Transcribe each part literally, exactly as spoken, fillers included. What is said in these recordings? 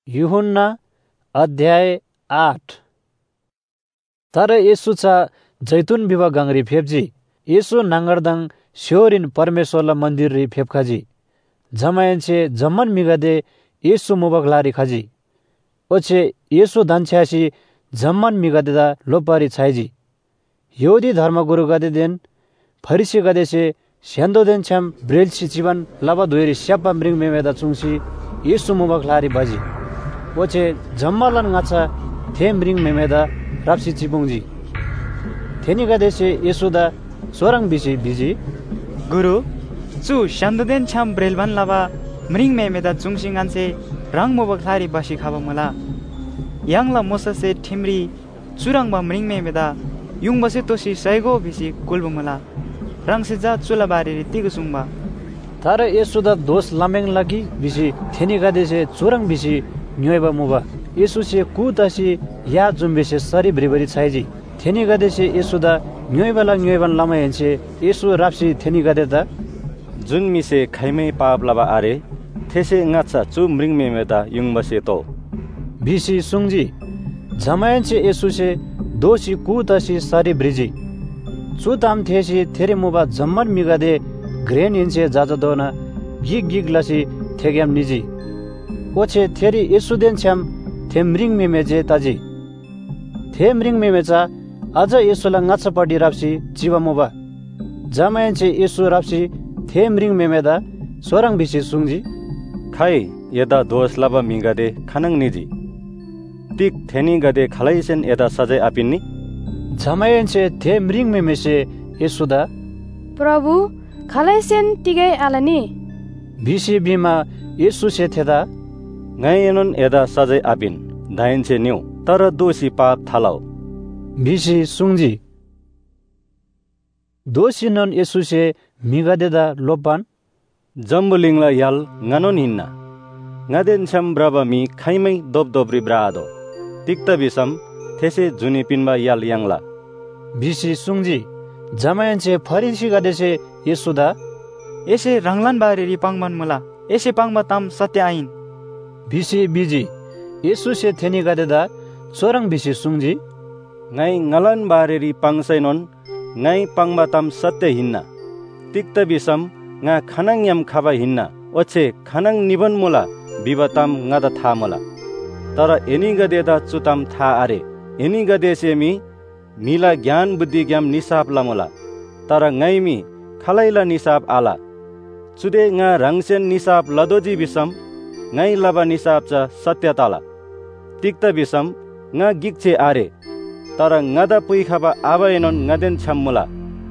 यूहन्ना अध्याय आठ। तर येशूचा जैतून बिवा गंगरी फेप्जी येशू नांगरदंग श्योरिन परमेश्वरला मंदिर फेप्खाजी जमायनचे जम्मन मिगदे येशू मुबगलारी खाजी ओछे येशू दंछ्यासी जम्मन मिगदेदा लोपारी छाइजी यहूदी धर्मगुरु गदेदेन फरिसी गदेसे स्यान्दो देन छ्याम ब्रेलसी जीवन लबा दुहेरी स्यापा मृंग मेमेदा चुंगसी येशू मुबगलारी बाजी ओछे जम्मालन गाछा थे मृंग मेमेदा राप्सी चिपुंगजी थेनी गदेसे येशूदा सोरंग बिसी बिजी गुरु चु स्यान्दोदेन छ्याम ब्रेलबान लबा मृंग मेमेदा चुंगसिंगानसे रंग मुबगलारी बासी खाबा मला यांगला मोससे ठिमरी चुरंगबा मृंग मेमेदा युंग बसे तोसी सैगो बिसी कुलबा मला रंग से जा चुला बारी तिगु सुंगबा तर येशूदा दोष लामेंग लगी बिसी थेनी गदेसे चुरंग बिसी न्योयबा मुबा येशू से कुतसी या जुम्बेसे सरी ब्रिबरी छाइजी थेनी गदेसे येशूदा न्योयबला न्योयबन लामायनसे येशू राप्सी थेनी गदेदा जुन मिसे खैमै पाप लबा आरे थेसे ngacha चु मृंग मेमेदा युंग बसे तो बिसी सुंगजी जमायनसे येशू से दोषी कुतसी सरी ब्रिजी चुताम थेसी थेरे मुबा जम्मन मिगदे ग्रेन इनसे जाजदोना गिग गिग लसी थेग्याम निजी ओछे थेरी येशूदेन छ्याम थे मृंग मेमेजे ताजी थे मृंग मेमेचा अझ येशूला ngachaपटी राप्सी जीवा मुबा जमायनसे येशू राप्सी थे मृंग मेमेदा सोरंग बिसी सुंगजी खाइ यदा दोष लबा मिगदे खनंग निजी तिक थेनी गदे खलाइसेन यदा सजाय आपिन्नी जमायनसे थे मृंग मेमेसे येशूदा प्रभु खलाइसेन तिगै आलनी बिसी बिमा येशू से थेदा ngainon यदा सजाय आपिन धाइनसे न्यू तर दोषी पाप थालाओ बिसी सुंगजी दोषी नन येशू से मिगदेदा लोपान जम्बुलिंगला याल nganon hinna ngaden cham braba mi khaimai dob dobri brado tikta bisam थेसे जुनी पिनबा याल यांगला बिसी सुंगजी जमायनसे फरिसी गदेसे येशूदा एसे रंगलान बारेरी पांगमान मला एसे पांगबा ताम सत्य आइन बिसी बिजी येशू से थेनी गदेदा सोरंग बिसी सुंगजी ngai ngalan बारेरी पांगसैनोन ngai पांगबा ताम सत्य हिन्ना तिक्ता बिसम nga खनंग यम खाबा हिन्ना ओछे खनंग निबन मुला बिबताम ngada था मला तर एनी गदेदा चुताम था आरे एनी गदेसे मी मिला ज्ञान बुद्धि ज्ञान निसाब लामला तर ngai मी खलाइला निसाब आला चुदे nga रंगसेन निसाब लदोजी बिसम ngai लबा निसाब चा सत्य ताला तिक्ता बिसम nga गिक्छे आरे तर ngada पुइ खाबा आबायनन ngaden छाममुला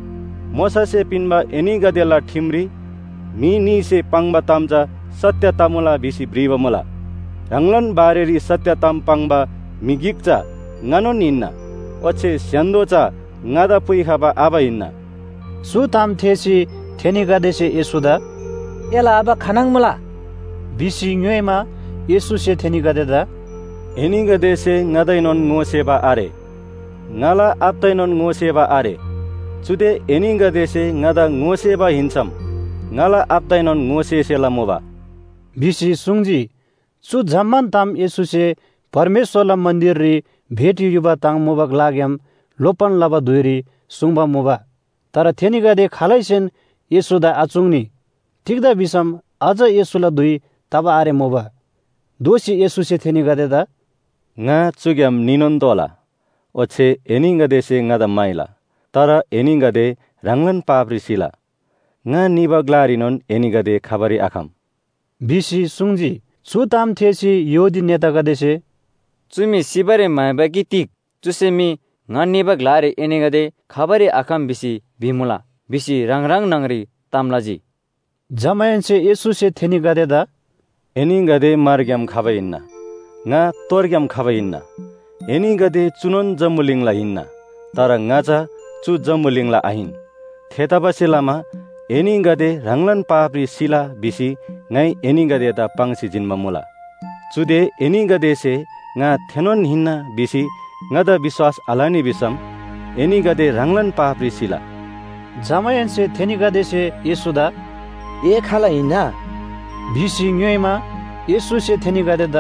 मोसासे पिनबा एनी गदेला ठिमरी मी नी से पांगबा तामजा सत्य तामुला बिसी ब्रिबमुला रंगलन बारेरी सत्य ताम पांगबा मिगिक्चा nganon inna oche स्यान्दोचा ngada पुइ खाबा आबा इन्ना सुताम थेसी थेनी गदेसे येशूदा एला आबा खनंग मला बिसी न्योयमा येशू से थेनी गदेदा एनी गदेसे ngaदैनन ngoसेबा आरे ngala आपदैनन ngoसेबा आरे चुदे एनी गदेसे ngada ngoसेबा हिन्छम ngala आपदैनन ngoसेसेला मोबा बिसी सुंगजी चु जम्मन ताम येशू से परमेश्वरला मंदिर री भेट युबा तांग मुबक लाग्याम लोपन लबा दुइरी सुंगबा मुबा तर थेनी गदे खालैसेन येशूदा आचुंगनी ठिकदा बिसम अझ येशूला दुई तबा आरे मुबा दोषी येशू से थेनी गदेदा nga चुग्याम निनन तोला ओछे एनी गदेसे ngada माइला तर एनी गदे रंगलन पाप्रिसिला nga निबगलारिनन एनी गदे खबरी आखम बिसी सुंगजी सुताम थेसी योदी नेता गदेसे चुमी सिबरे मायबाकी तिक चुसेमी ngani baglare enegade खबरे आखम बिसी बिमुला बिसी रंग रंग नंगरी तामलाजी जमायनसे येशू से थेनी गदेदा एनी गदे मार्ग्याम खाबैन्ना nga तोर्ग्याम खाबैन्ना एनी गदे चुनन जम्बुलिंगला हिन्ना तर ngaचा चु जम्बुलिंगला आहिन थेताबसेलामा एनी गदे रंगलन पाप्री सिला बिसी ngai एनी गदे ता पांगसी जिनमा मुला चुदे एनी गदे से nga थेनोन हिन्ना बिसी ngada विश्वास आलानी बिसम एनी गदे रंगलन पाप्री सिला जमायन से थेनी गदे से येशूदा ए खाला हिन्ना बिसी न्योयमा येशू से थेनी गदेदा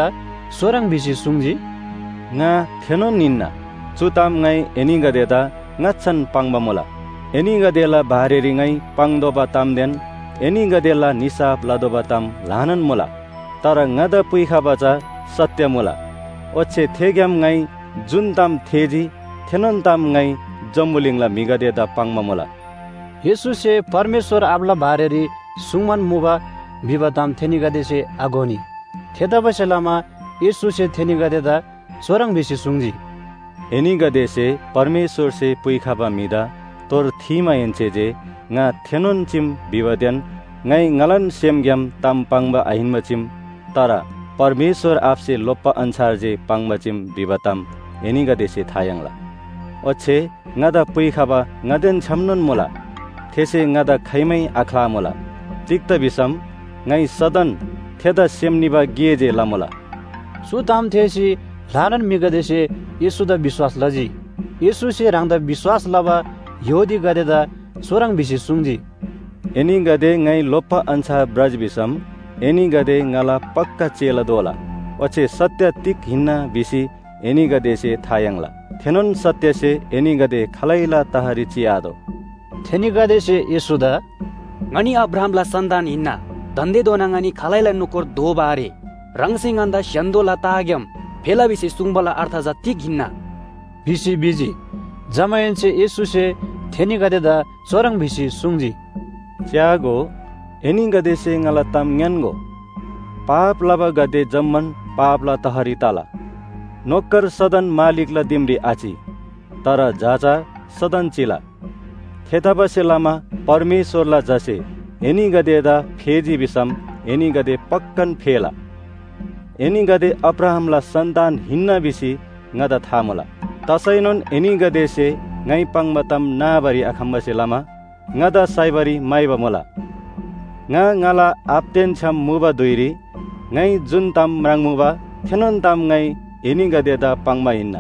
soorang bisi sungji nga thenon ninna chutam ngai eni gadeda ngachan pangba mola eni gadela bareri ngai pangdoba tamden eni gadela nisap ladoba tam lanan mola tara ngada puikha bacha satya mola oche thegyam ngai jun tam theji thenon tam ngai जम्बुलिङला मिगदेदा पाङमा मोला येसुसे परमेश्वर आपला भारेरी सुमन मुबा विवादाम थेनिगदेसे आगोनी थेदाबसेलामा येसुसे थेनिगदेदा सोरंग बिसी सुंगजी एनिगदेसे परमेश्वर से पुइखाबा मिदा तोर थीमा एन्चेजे nga थेनोन चिम विवादेन ngai ngalan सेमग्याम ताम पाङबा आहिनमा चिम तारा परमेश्वर आपसे लोप्पा अनुसार जे पाङबा चिम विवादाम एनिगदेसे थायंला oche ngada puikhaba ngaden chamnon mola these ngada khaimai akhla mola tikta bisam ngai sadan theda semniba geje lamola सुताम Tessy लानन मिगदेसे येसुदा विश्वास लजी येसुसे रांदा विश्वास लबा यहुदी गदेदा सोरंग बिसी सुंगजी एनी गदे ngai लोप्पा अंसा ब्रज बिसम एनी गदे ngala पक्का चेला दोला oche सत्य तिक हिन्ना बिसी एनी गदेसे थायंगला थेनोन सत्यसे एनी गदे खलैला तहरी चियादो थेनी गदेसे येसुदा ngani abrahamla sandan hinna dande donangani khalaila nukur do bare rangsinga shandola tagyam phela bisi sungbala artha jati ginna बिसी बिजी जमायनसे येसुसे थेनी गदेदा सोरंग बिसी सुंगजी च्यागो एनी गदेसे ngala tam nyango पाप लबा गदे जम्मन पापला तहरी ताला नोकर सदन मालिकला दिम्री आची तर जाचा सदन चिला थेताबसेलामा परमेश्वरला जसे एनी गदेदा फेजी बिसम एनी गदे पक्कन फेला एनी गदे अब्राहमला सन्तान हिन्ना बिसी ngada थामला तसैनन एनी गदेसे ngai pangbatam nabari akhambसेलामा ngada साइबरी माइबा मोला nga ngala apten cham muba duiri ngai jun tam rangmuba thenon tam ngai एनी गदेदा पाङमा हिन्ना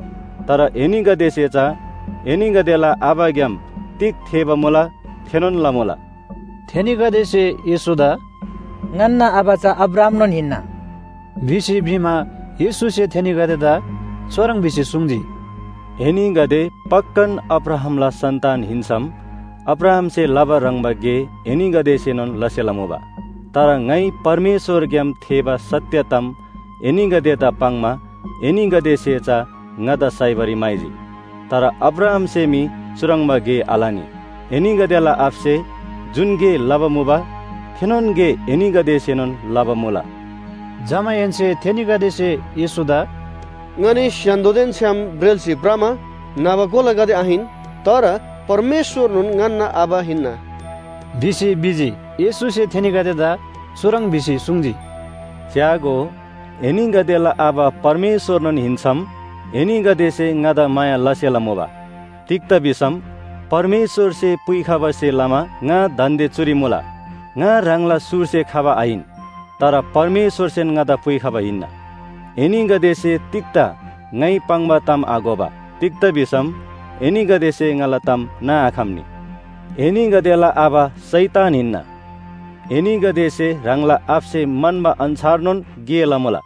तर एनी गदेसेचा एनी गदेला आबाग्याम तिक थेबा मोला थेनोन ला मोला थेनी गदेसे येसुदा nganna abacha abraham non hinna बिसी भीमा येसुसे थेनी गदेदा सोरंग बिसी सुंगजी एनी गदे पक्कन अब्राहमला सन्तान हिन्सम अब्राहम से लबा रंगबगे एनी गदेसे नन लसेलामुबा तर ngai परमेश्वर ग्याम थेबा सत्यतम एनी गदेदा पाङमा एनी गदेसेचा ngada साइबरी माइजी तर अब्राहम से मी सुरंगमा गे आलानी एनी गदेला आपसे जुनगे लबमुबा थेनोनगे एनी गदेसेनन लबमुला जमायनसे थेनी गदेसे येसुदा ngani shandoden cham brelsi brama nabagola gade ahin tara परमेश्वर nun nganna aba hinna बिसी बिजी येसुसे थेनी गदेदा सोरंग बिसी सुंगजी च्यागो एनी गदेला आबा परमेश्वर नन हिन्सम एनी गदेसे ngada माया लसेला मोबा तिक्ता बिसम परमेश्वर से पुइखाबा से लामा nga दन्दे चुरी मोला nga रांगला सुर से खाबा आइन तर परमेश्वर से ngada पुइखाबा हिन्ना एनी गदेसे तिक्ता ngai पाङबा ताम आगोबा तिक्ता बिसम एनी गदेसे ngala ताम ना आखामनी एनी गदेला आबा शैतान हिन्ना एनी गदेसे रांगला आपसे मनबा अन्सारनोन गेला मोला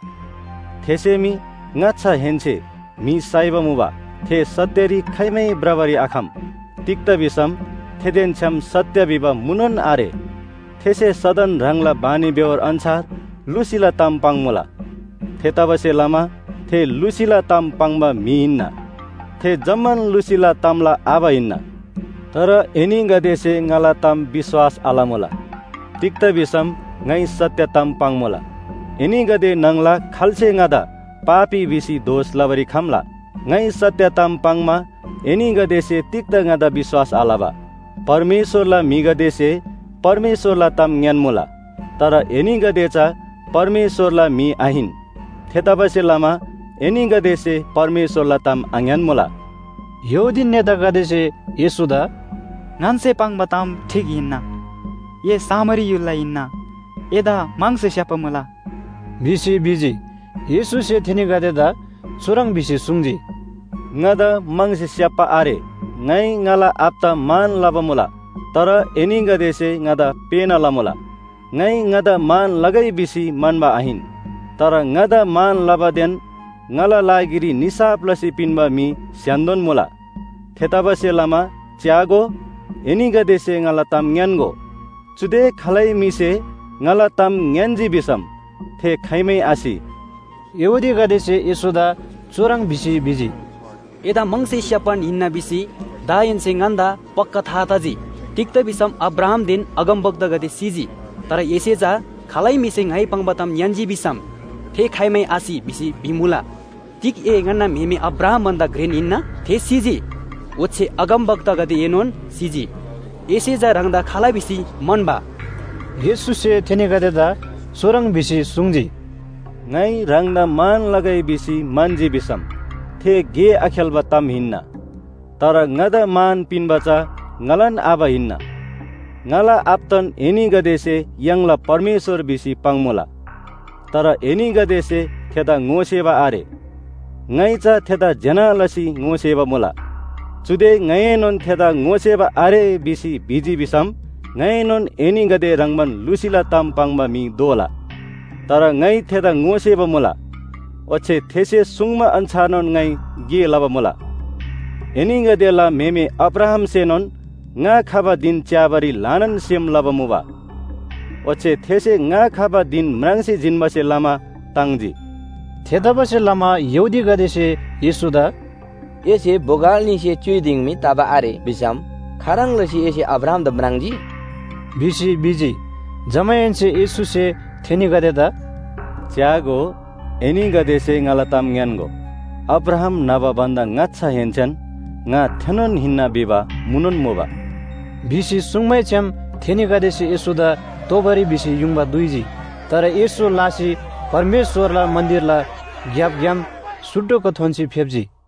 थेसेमी ngacha हेन्से मी साइबा मुबा थे सत्यरी खैमै ब्रबरी आखाम तिक्ता बिसम थेदेन छम सत्य बिबा मुनन आरे थेसे सदन रांगला बानी बेवर अनुसार लुसिला ताम पाङ मोला थेताबसे लामा थे लुसिला ताम पाङबा मी हिन्ना थे जम्मन लुसिला तामला आबा हिन्ना तर एनी गदेसे ngala ताम विश्वास आला मोला तिक्ता बिसम ngai सत्य ताम पाङ मोला एनी गदे नंगला खालसे ngada पापी बिसी दोष लबरी खामला ngai सत्य ताम पाङमा एनी गदेसे तिक्ता ngada विश्वास आलाबा परमेश्वरला मी गदेसे परमेश्वरला ताम ज्ञान मोला तर एनी गदेचा परमेश्वरला मी आहिन थेताबसे लामा एनी गदेसे परमेश्वरला ताम आज्ञान मोला यहुदी नेता गदेसे येसुदा nganse pang batam ठीक हिन्ना ये सामरी युला हिन्ना एदा मांस स्यापमला बिसी बिजी येसुसे थेनी गदेदा सोरंग बिसी सुंगजी ngada mangse siapa are ngai ngala apta man labamola tara eni gadese ngada pena lamola ngai ngada man lagai bisi manba ahin तर ngada man labaden ngala lagiri nisap lasi pinba mi siandon mula thetaba se lama Tiago eniga dese ngala tam nyango chude khalai mi se ngala tam nyanji bisam the khaimai asi यहुदी गदेसे यसोदा चोरङ बिसी बिजी एदा मंगसे स्यापन हिन्ना BC दायन से nganda पक्का थाताजी टिक्त बिसम अब्राहम दिन अगम बग्द गदे सिजी तर येसेजा खालाई मिसिङ है पंगबतम यान्जी बिसम थे खाइमै आसी बिसी बिमुला टिक ए ngana मेमे अब्राहम बन्दा ग्रेन हिन्ना थे सिजी ओछे अगम बग्द गदे येनोन सिजी येसेजा रंगदा खाला बिसी मनबा येसुसे थेने गदेदा चोरङ बिसी सुङजी ngai rangda man lagai bisi manji bisam the ge akhelba tam hinna tara ngada man pinbacha ngalan aba hinna ngala aptan eni gadese yangla parmeshwar bisi pangmola tara eni gadese theda ngoseba are ngai cha theda jana lasi ngoseba mola chude ngai non theda ngoseba are bisi biji bisam ngai non eni gade rangman lusila tam pangba mi dola तर ngai theda ngoseba mola oche these sungma anchanon ngai ge laba mola eninga dela meme Abraham senon nga khaba din chabari lanan sem laba muba oche these nga khaba din mrangsi jinba se lama tangji थेदाबा से लमा यहुदी गदेसे येसुदा एसे बोगालनी से चुइदिङ me ताबा आरे बिसम खारङ लसी एसे Abraham द मराङजी बिसी बिजी जमयन से येसु से थेनी गदेदा Tiago eni gadese ngalatam nyango Abraham naba banda ngatsa henchen nga thenon hinna biba munon moba बिसी सुङमै छम थेनी गदेसे येसुदा तोबरी बिसी युङबा दुइजी तर येसु लासी परमेश्वरला मन्दिरला ग्याप ग्याम सुड्डोको थोन्सी फेब्जी